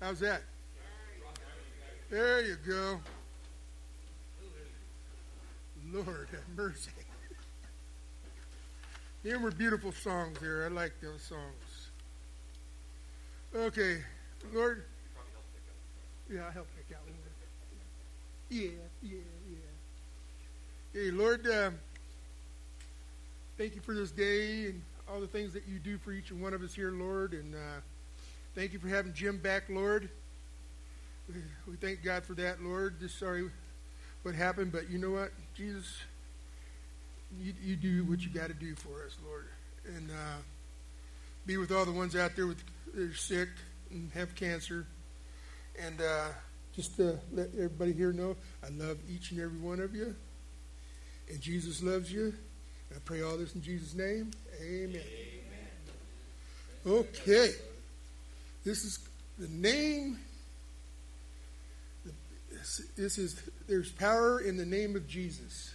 How's that? There you go. Lord have mercy. Them were beautiful songs there. I like those songs. Okay, Lord. Yeah, I'll help pick out one. Yeah. Hey, Lord, thank you for this day and all the things that you do for each and one of us here, Lord. And thank you for having Jim back, Lord. We thank God for that, Lord. Just sorry what happened, but you know what? Jesus, you do what you got to do for us, Lord. And be with all the ones out there that are sick and have cancer. And just to let everybody here know, I love each and every one of you. And Jesus loves you. I pray all this in Jesus' name. Amen. Okay. This is the name. There's power in the name of Jesus.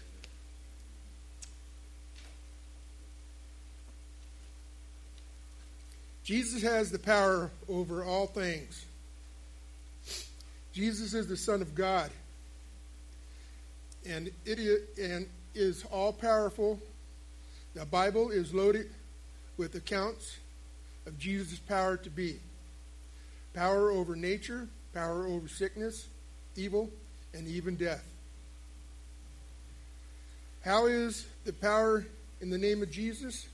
Jesus has the power over all things. Jesus is the Son of God. And it is all powerful. The Bible is loaded with accounts of Jesus' power to be. Power over nature, power over sickness, evil, and even death. How is the power in the name of Jesus?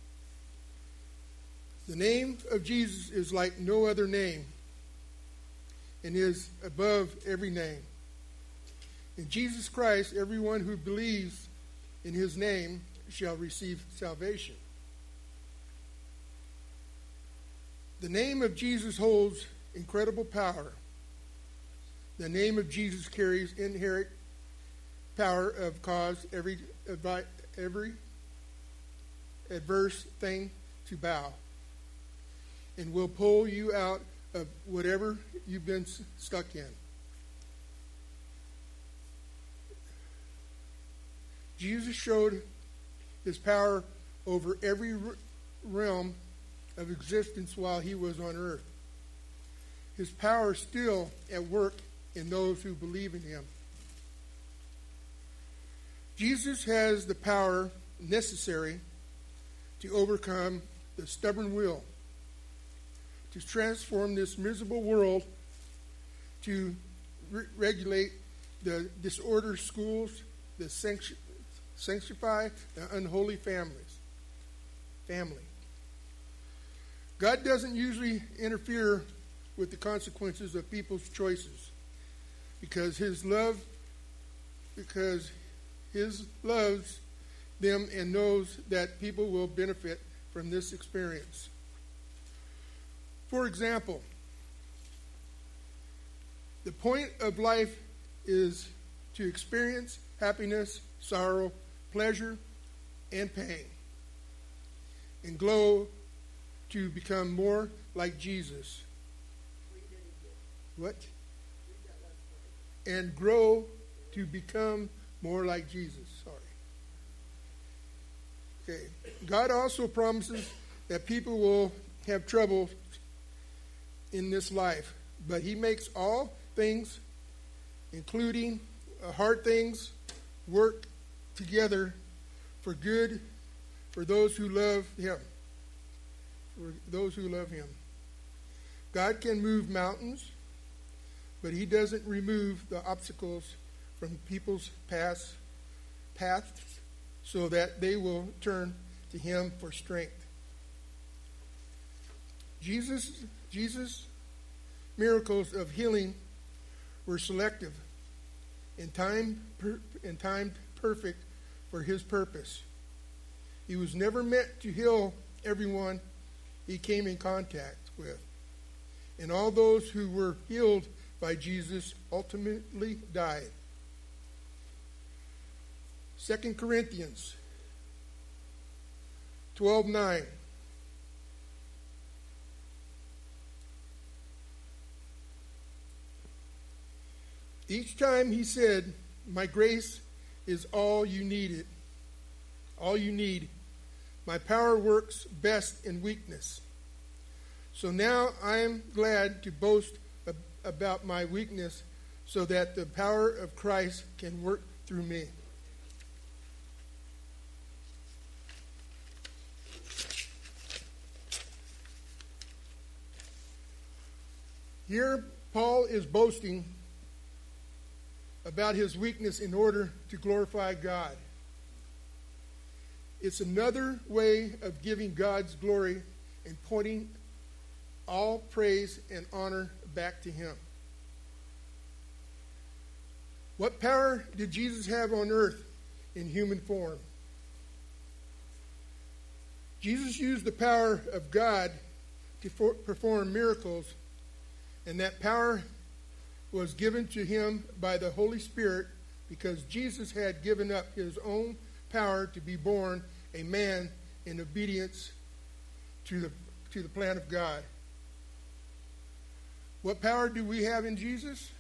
The name of Jesus is like no other name and is above every name. In Jesus Christ, everyone who believes in his name shall receive salvation. The name of Jesus holds incredible power. The name of Jesus carries inherent power of cause every adverse thing to bow, and will pull you out of whatever you've been stuck in. Jesus showed his power over every realm of existence while he was on earth. His power is still at work in those who believe in him. Jesus has the power necessary to overcome the stubborn will, to transform this miserable world, to regulate the disordered schools, the sanctify the unholy family. God doesn't usually interfere with the consequences of people's choices because His loves them and knows that people will benefit from this experience. For example, the point of life is to experience happiness, sorrow, pleasure, and pain, and grow to become more like Jesus. What? And grow to become more like Jesus. Sorry. Okay. God also promises that people will have trouble in this life, but He makes all things, including hard things, work together for good for those who love Him. For those who love Him. God can move mountains, but He doesn't remove the obstacles from people's paths so that they will turn to Him for strength. Jesus' miracles of healing were selective and timed perfect for His purpose. He was never meant to heal everyone He came in contact with. And all those who were healed by Jesus ultimately died. 2 Corinthians 12:9. Each time he said, "My grace is all you needed. All you need. My power works best in weakness. So now I am glad to boast about my weakness so that the power of Christ can work through me. Here, Paul is boasting about his weakness in order to glorify God. It's another way of giving God's glory and pointing all praise and honor back to him. What power did Jesus have on earth in human form? Jesus used the power of God to perform miracles, and that power was given to him by the Holy Spirit because Jesus had given up his own power to be born a man in obedience to the plan of God. What power do we have in Jesus?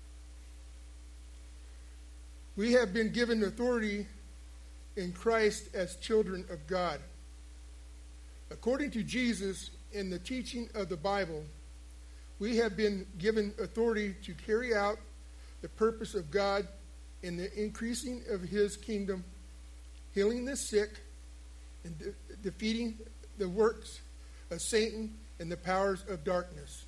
We have been given authority in Christ as children of God. According to Jesus and the teaching of the Bible, we have been given authority to carry out the purpose of God in the increasing of his kingdom, healing the sick, and defeating the works of Satan and the powers of darkness.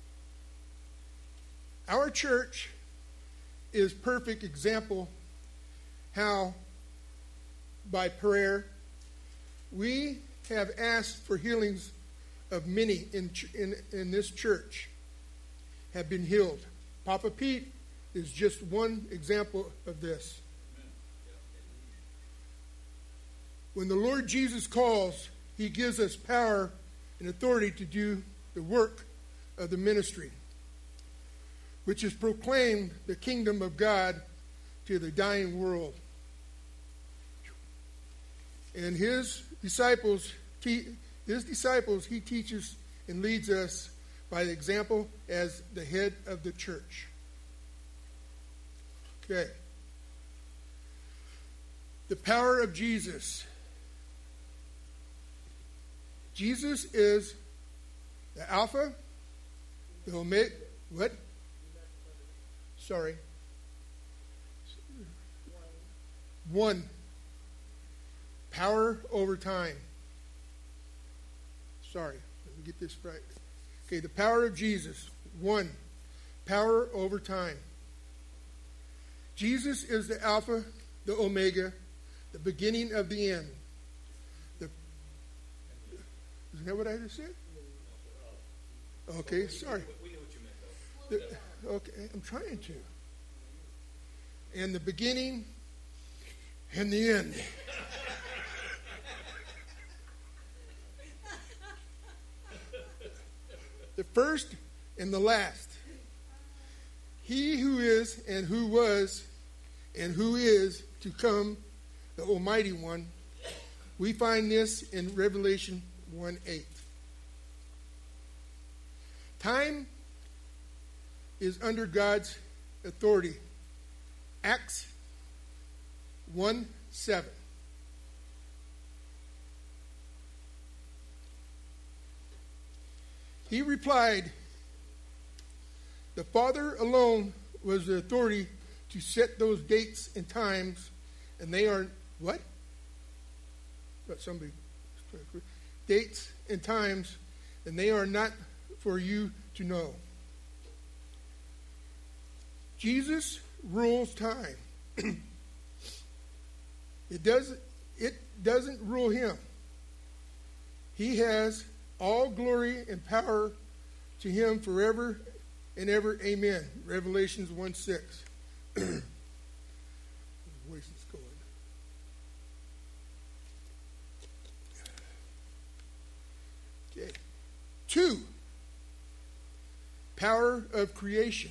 Our church is perfect example how, by prayer, we have asked for healings of many in this church have been healed. Papa Pete is just one example of this. When the Lord Jesus calls, he gives us power and authority to do the work of the ministry, which is proclaim the kingdom of God to the dying world. And his disciples, he teaches and leads us by example as the head of the church. Okay. The power of Jesus. Jesus is the Alpha, the Omega. What? Sorry. One. Power over time. Sorry. Let me get this right. Okay, the power of Jesus. One. Power over time. Jesus is the Alpha, the Omega, the beginning of the end. Isn't that what I just said? Okay, sorry. We knew what you meant, though. Okay, I'm trying to. And the beginning and the end. The first and the last. He who is and who was and who is to come, the Almighty One. We find this in Revelation 1:8. Time is under God's authority. Acts 1:7. He replied, the Father alone was the authority to set those dates and times, and they are what? But somebody dates and times, and they are not for you to know. Jesus rules time. It doesn't rule him. He has all glory and power to him forever and ever. Amen. Revelations 1:6. Voice is going. Okay. 2. Power of creation.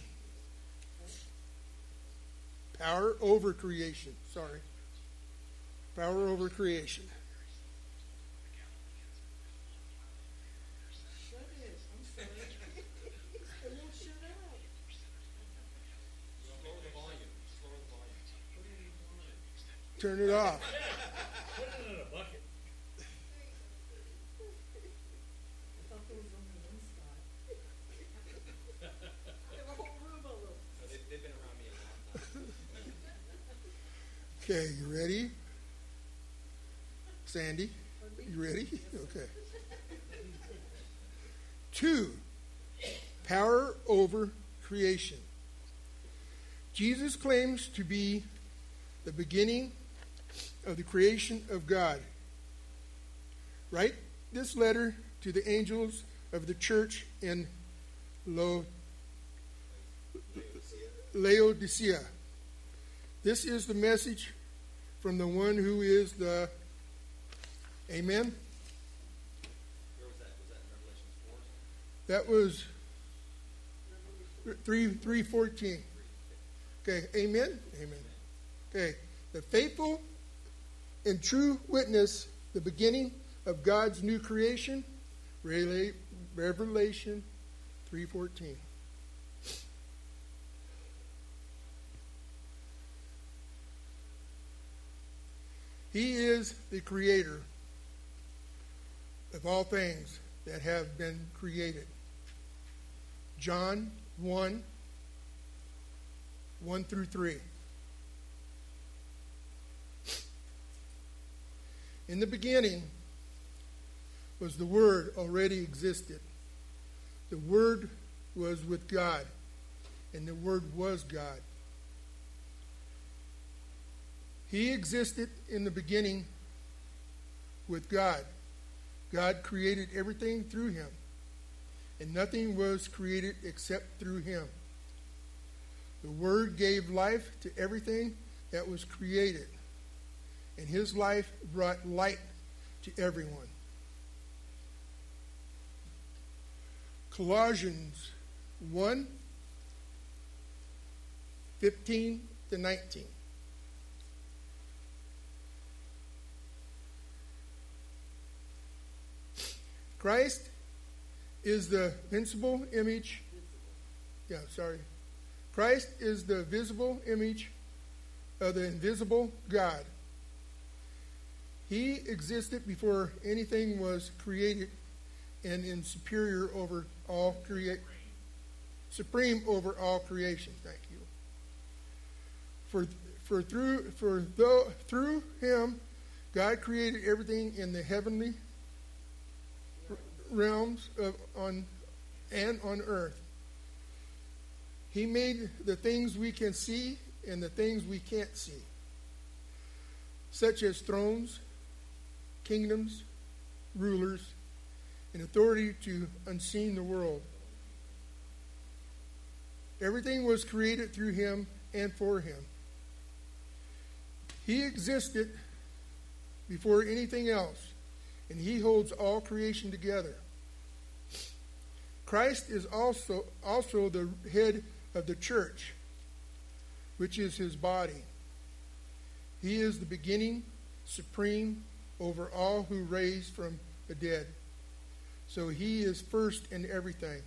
Power over creation. Sorry. Power over creation. Turn it off. Put it in a bucket. Okay, you ready? Sandy, you ready? Okay. 2, power over creation. Jesus claims to be the beginning of the creation of God. Write this letter to the angels of the church in Laodicea. This is the message from the one who is the Amen. Where was that? Was that in Revelations 4? That was 3:14. Okay, amen? Amen. Okay, the faithful and true witness, the beginning of God's new creation, Revelation 3:14. He is the creator of all things that have been created. John 1:1-3. In the beginning was the Word already existed. The Word was with God, and the Word was God. He existed in the beginning with God. God created everything through him, and nothing was created except through him. The Word gave life to everything that was created, and his life brought light to everyone. Colossians 1:15-19. Christ is the visible image. Christ is the visible image of the invisible God. He existed before anything was created and is supreme over all creation. Thank you. Through him, God created everything in the heavenly realms on earth. He made the things we can see and the things we can't see, such as thrones, kingdoms, rulers, and authority to unseen the world. Everything was created through him and for him. He existed before anything else, and he holds all creation together. Christ is also the head of the church, which is his body. He is the beginning, supreme over all who raised from the dead. So he is first in everything.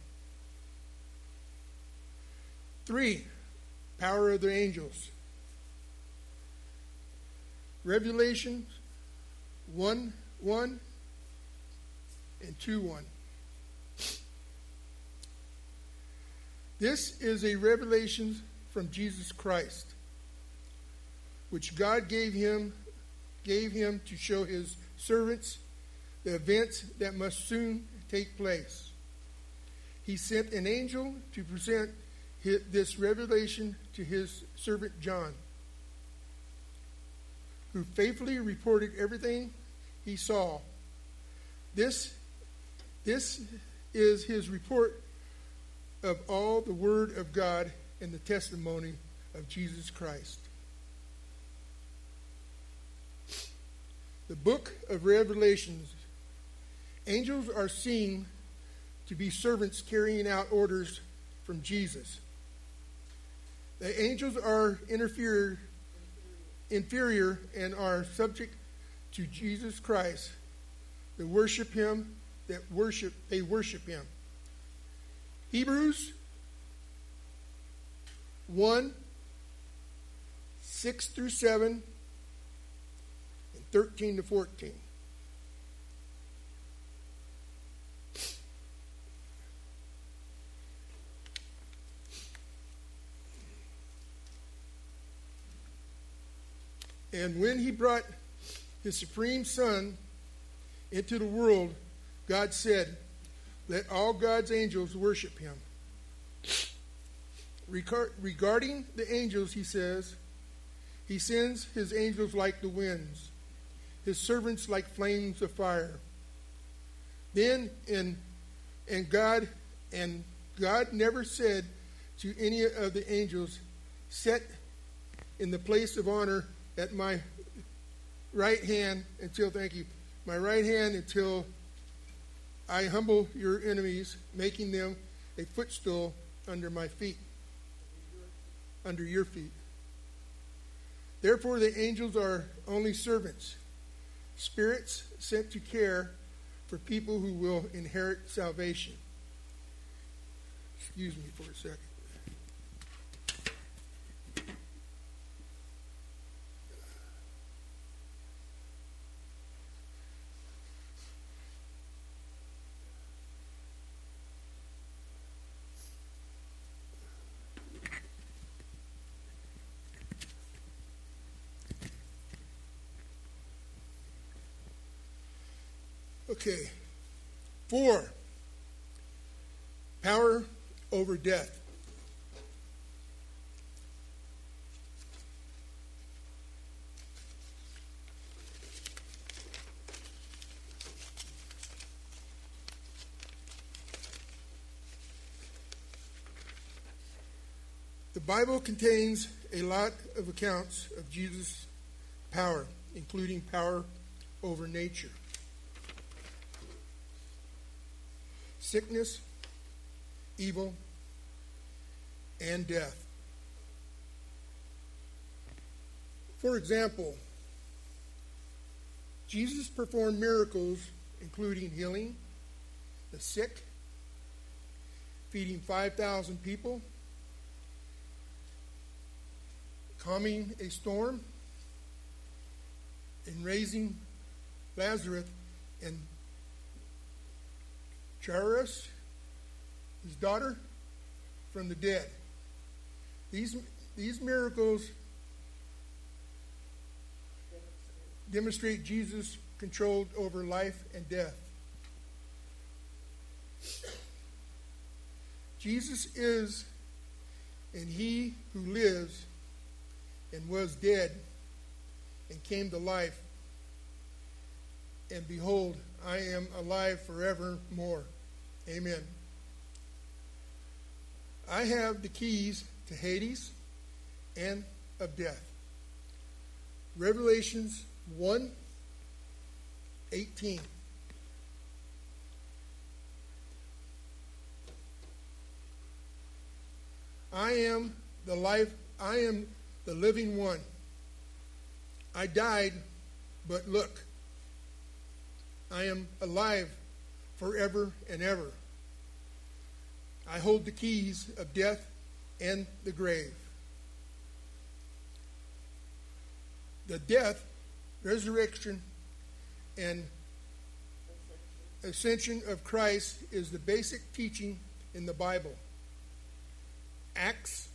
3, power of the angels. Revelation 1:1 and 2:1. This is a revelation from Jesus Christ, which God gave him to show his servants the events that must soon take place. He sent an angel to present this revelation to his servant John, who faithfully reported everything he saw. This is his report of all the word of God and the testimony of Jesus Christ. The book of Revelations. Angels are seen to be servants carrying out orders from Jesus. The angels are inferior and are subject to Jesus Christ. They worship him. Hebrews 1:6-7 and 13-14. And when he brought his supreme Son into the world, God said, "Let all God's angels worship him." Regarding the angels, he says, he sends his angels like the winds, his servants like flames of fire. Then God never said to any of the angels, "Sit in the place of honor at my right hand until," thank you, "my right hand until I humble your enemies, making them a footstool under my feet." Under your feet. Therefore, the angels are only servants, spirits sent to care for people who will inherit salvation. Excuse me for a second. Okay. 4. Power over death. The Bible contains a lot of accounts of Jesus' power, including power over nature, sickness, evil, and death. For example, Jesus performed miracles including healing the sick, feeding 5,000 people, calming a storm, and raising Lazarus and Jairus, his daughter, from the dead. These miracles demonstrate Jesus controlled over life and death. Jesus is, and he who lives and was dead and came to life. And behold, I am alive forevermore. Amen. I have the keys to Hades and of death. Revelations 1:18. I am the living one. I died, but look, I am alive forever and ever. I hold the keys of death and the grave. The death, resurrection, and ascension of Christ is the basic teaching in the Bible. Acts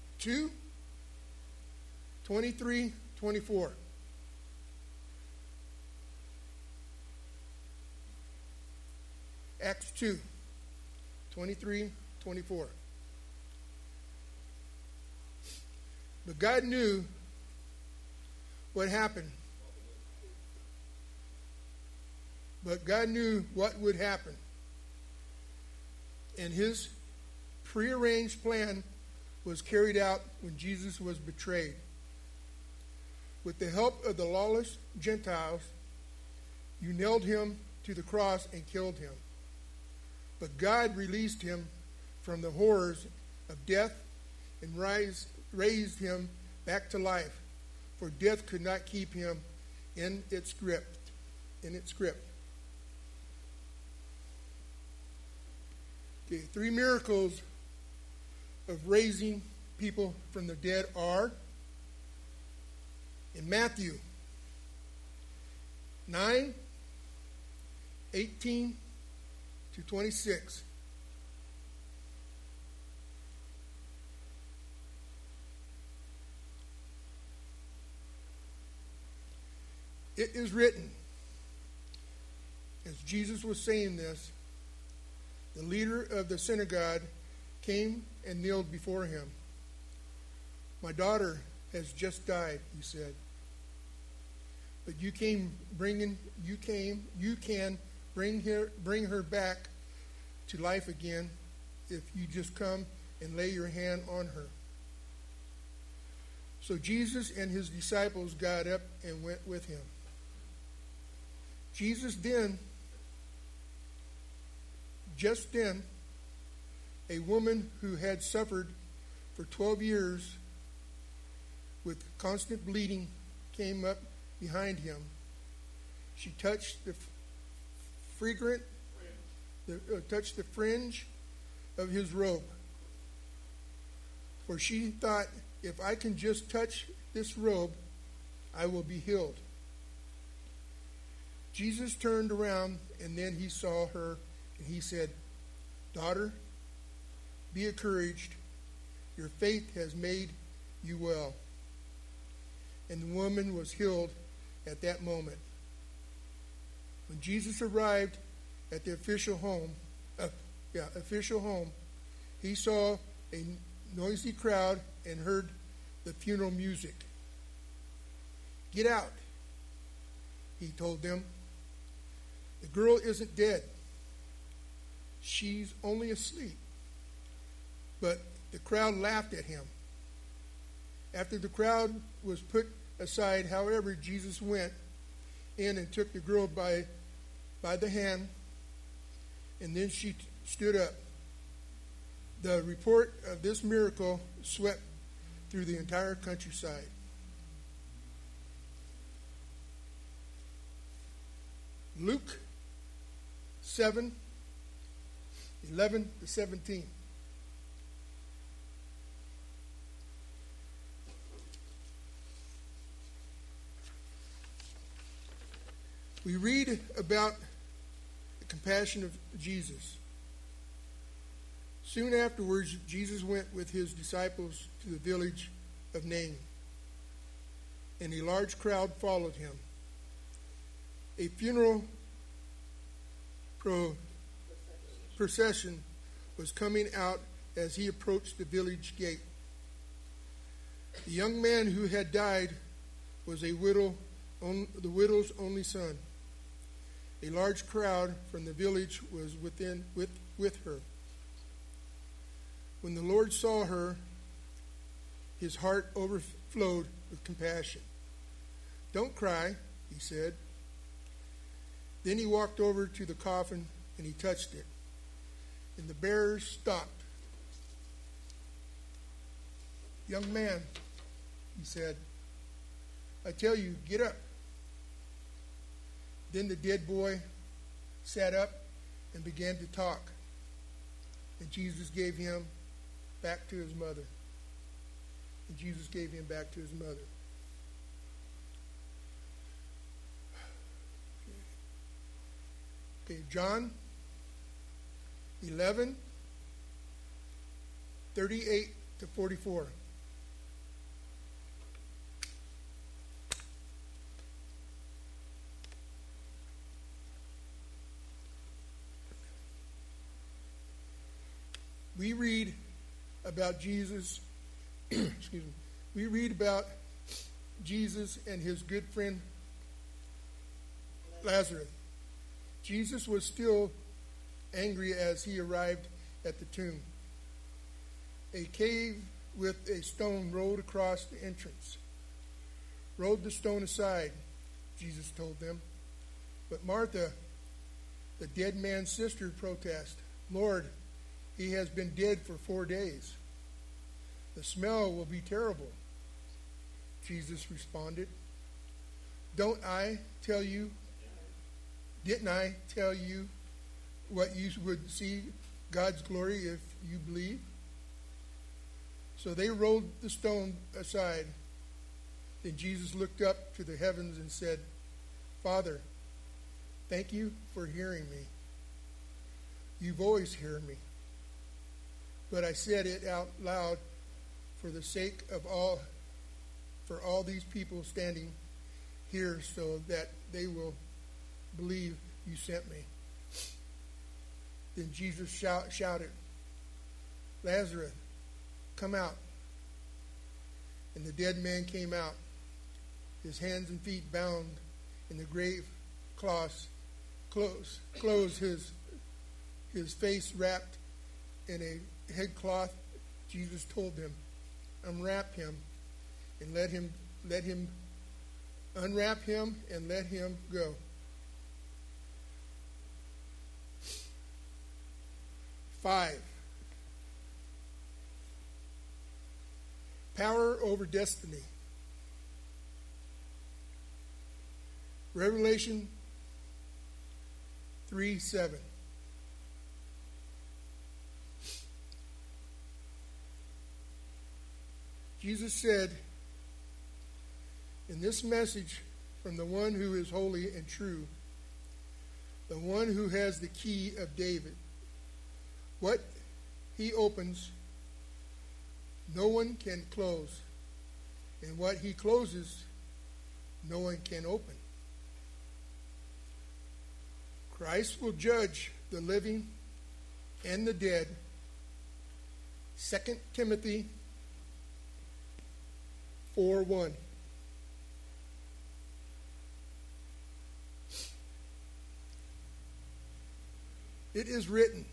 2:23-24. Acts 2:23-24. But God knew what happened. But God knew what would happen. And his prearranged plan was carried out when Jesus was betrayed. With the help of the lawless Gentiles, you nailed him to the cross and killed him. But God released him from the horrors of death and raised him back to life, for death could not keep him in its grip. Okay, 3 miracles of raising people from the dead are in Matthew 9:18-26. It is written. As Jesus was saying this, the leader of the synagogue came and kneeled before him. My daughter has just died, he said. But you can bring her back to life again if you just come and lay your hand on her. So Jesus and his disciples got up and went with him. Just then, a woman who had suffered for 12 years with constant bleeding came up behind him. She touched the fringe of his robe. For she thought, if I can just touch this robe, I will be healed. Jesus turned around and then he saw her and he said, Daughter, be encouraged. Your faith has made you well. And the woman was healed at that moment. When Jesus arrived at the official home, he saw a noisy crowd and heard the funeral music. Get out, he told them. The girl isn't dead. She's only asleep. But the crowd laughed at him. After the crowd was put aside, however, Jesus went in and took the girl by the hand, and then she stood up. The report of this miracle swept through the entire countryside. Luke 7:11-17. We read about the compassion of Jesus. Soon afterwards, Jesus went with his disciples to the village of Nain, and a large crowd followed him. A funeral procession was coming out as he approached the village gate. The young man who had died was the widow's only son. A large crowd from the village was with her. When the Lord saw her, his heart overflowed with compassion. Don't cry, he said. Then he walked over to the coffin and he touched it. And the bearers stopped. Young man, he said, I tell you, get up. Then the dead boy sat up and began to talk. And Jesus gave him back to his mother. And Jesus gave him back to his mother. Okay, John 11:38-44. We read about Jesus, we read about Jesus and his good friend Lazarus. Jesus was still angry as he arrived at the tomb. A cave with a stone rolled across the entrance. Roll the stone aside, Jesus told them. But Martha, the dead man's sister, protested, Lord, he has been dead for 4 days. The smell will be terrible. Jesus responded, Didn't I tell you what you would see God's glory if you believe? So they rolled the stone aside. Then Jesus looked up to the heavens and said, Father, thank you for hearing me. You've always heard me. But I said it out loud for the sake of all these people standing here so that they will believe you sent me. Then Jesus shouted, Lazarus, come out. And the dead man came out, his hands and feet bound in the grave clothes, his face wrapped in a headcloth. Jesus told them, unwrap him and let him unwrap him and let him go. Five, power over destiny. Revelation 3:7. Jesus said, in this message from the one who is holy and true, the one who has the key of David, what he opens, no one can close, and what he closes, no one can open. Christ will judge the living and the dead. 2 Timothy 4:1. It is written,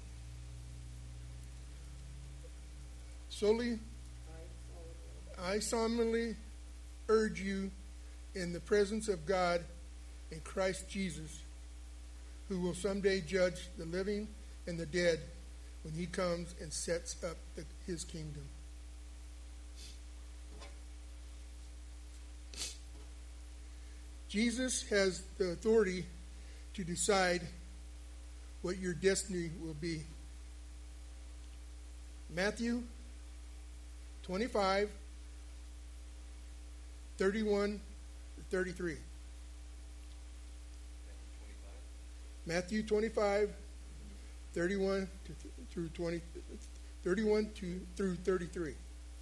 I solemnly urge you in the presence of God and Christ Jesus, who will someday judge the living and the dead when he comes and sets up his kingdom. Jesus has the authority to decide what your destiny will be. Matthew 25, 31 to 33. Matthew 25, 31 through 20, 31 through 33.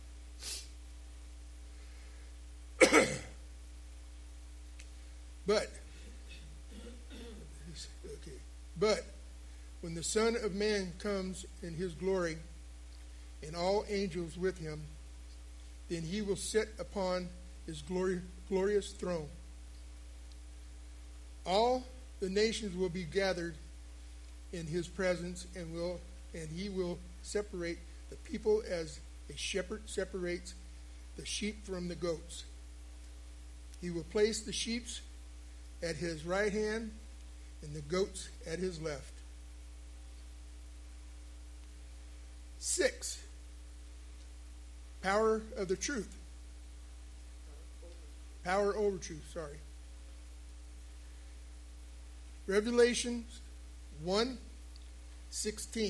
But when the Son of Man comes in his glory, and all angels with him, then he will sit upon his glorious throne. All the nations will be gathered in his presence, and he will separate the people as a shepherd separates the sheep from the goats. He will place the sheep at his right hand and the goats at his left. 6. Power of the truth. Power over truth, sorry. Revelation 1:16.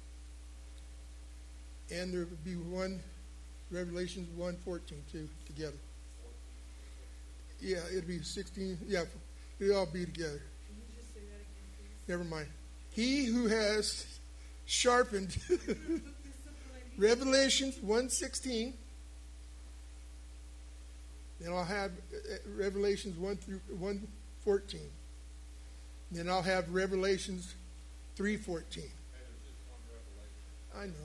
And there would be one Revelations 1:14 too together. Yeah, it'd be 16. Yeah, it'll all be together. Can you just say that again, please? Never mind. He who has sharpened Revelations 1:16. Then I'll have Revelations 1 through 1:14. Then I'll have Revelations 3:14. I know.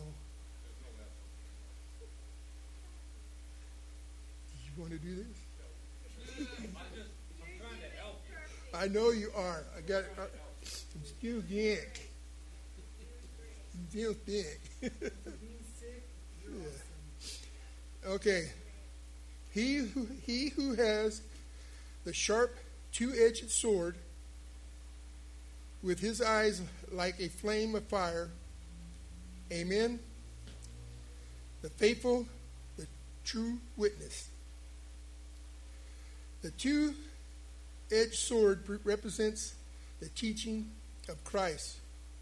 You want to do this? I'm trying to help you. I know you are. I got it. I'm still thick. Still thick. Being sick, you're awesome. Okay. He who has the sharp two-edged sword, with his eyes like a flame of fire. Amen. The faithful, the true witness. The two-edged sword represents the teaching of Christ.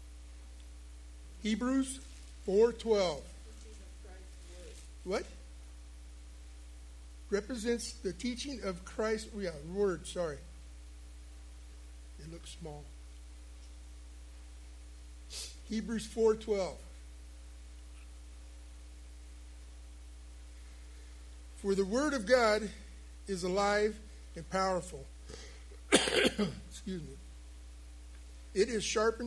Hebrews 4:12. What? Represents the teaching of Christ. Yeah, word, sorry. It looks small. Hebrews 4:12. For the word of God is alive and powerful, excuse me. It is sharper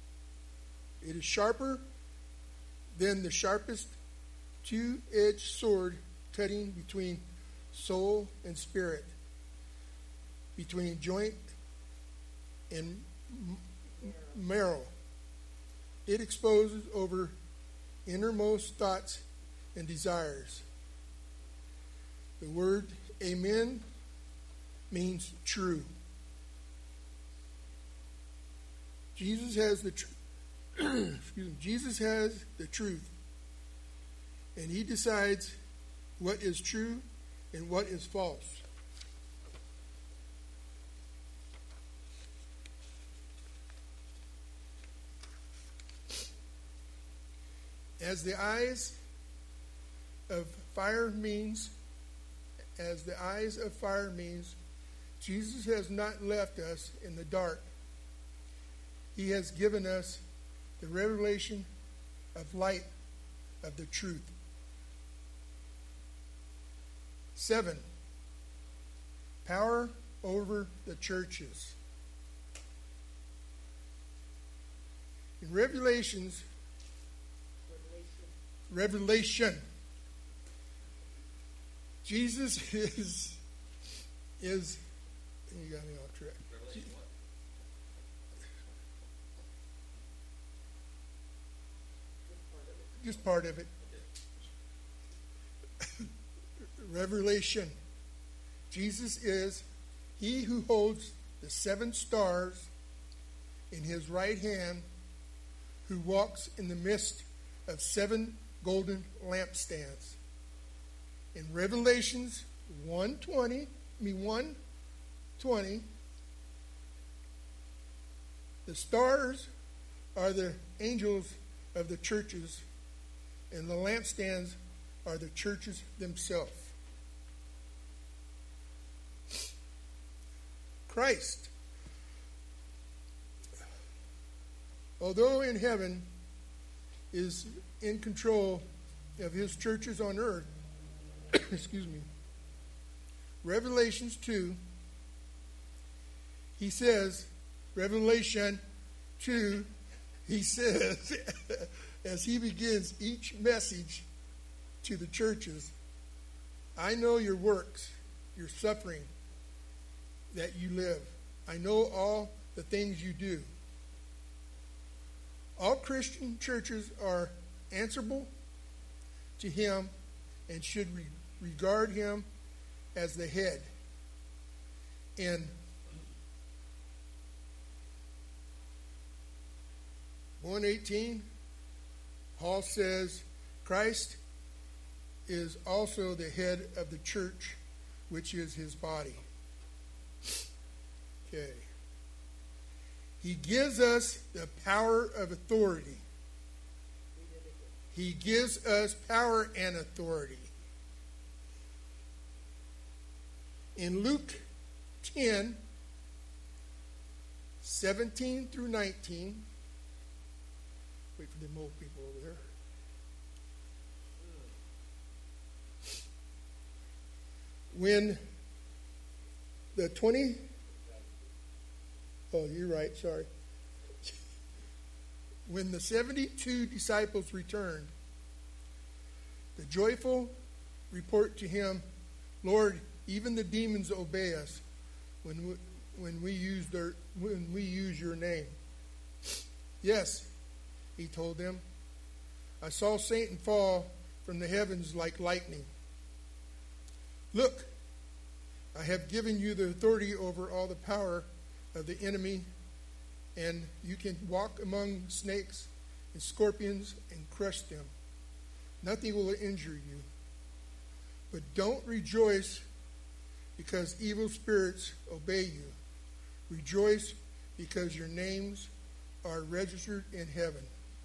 than the sharpest two-edged sword, cutting between soul and spirit, between joint and marrow. It exposes over innermost thoughts and desires. The word amen means true. Jesus has the Jesus has the truth, and he decides what is true and what is false. As the eyes of fire means, Jesus has not left us in the dark. He has given us the revelation of light of the truth. 7. Power over the churches. In Revelation, Jesus is you got me off track. Revelation what? Just part of it. Revelation. Jesus is he who holds the 7 stars in his right hand, who walks in the midst of 7 golden lampstands. In Revelations 1:20, the stars are the angels of the churches, and the lampstands are the churches themselves. Christ, although in heaven, is in control of his churches on earth. Excuse me. Revelations 2, he says, Revelation 2, he says, as he begins each message to the churches, I know your works, your suffering that you live. I know all the things you do. All Christian churches are answerable to him and should regard him as the head. In 1:18, Paul says, Christ is also the head of the church, which is his body. Okay. He gives us the power of authority. He gives us power and authority. In Luke 10, 17 through 19, wait for the old people over there. When the 20, oh, you're right, sorry. When the 72 disciples returned, the joyful report to him, Lord, even the demons obey us when we use your name. Yes, he told them, I saw Satan fall from the heavens like lightning. Look, I have given you the authority over all the power of the enemy, and you can walk among snakes and scorpions and crush them. Nothing will injure you. But don't rejoice because evil spirits obey you. Rejoice because your names are registered in heaven.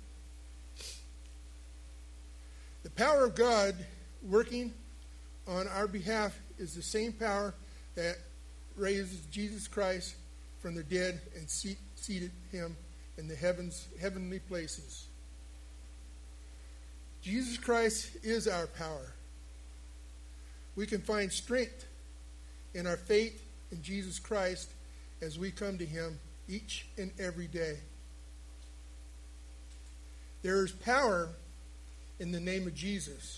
The power of God working on our behalf is the same power that raises Jesus Christ from the dead and seated him in the heavenly places. Jesus Christ is our power. We can find strength in our faith in Jesus Christ as we come to him each and every day. There is power in the name of Jesus.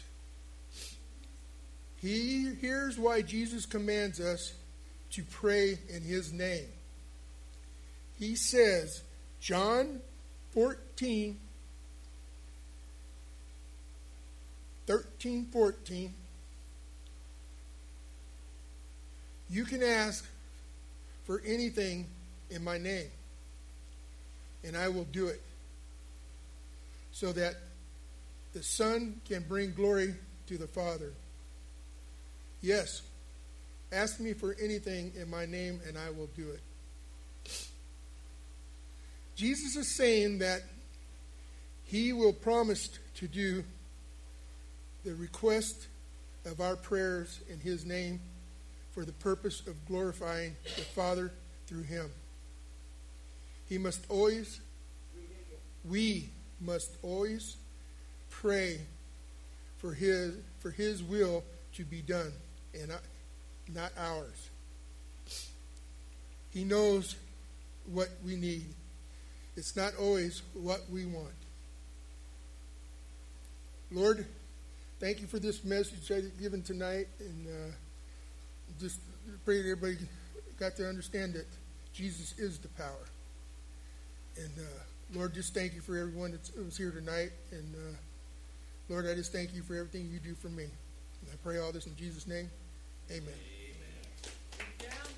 Here's why Jesus commands us to pray in his name. He says, John 14, 13, 14, you can ask for anything in my name, and I will do it, so that the Son can bring glory to the Father. Yes, ask me for anything in my name, and I will do it. Jesus is saying that he will promise to do the request of our prayers in his name for the purpose of glorifying the Father through him. We must always pray for his will to be done, and not ours. He knows what we need. It's not always what we want. Lord, thank you for this message I've given tonight, and just pray that everybody got to understand that Jesus is the power. And Lord, just thank you for everyone that was here tonight. And Lord, I just thank you for everything you do for me. And I pray all this in Jesus' name. Amen. Amen.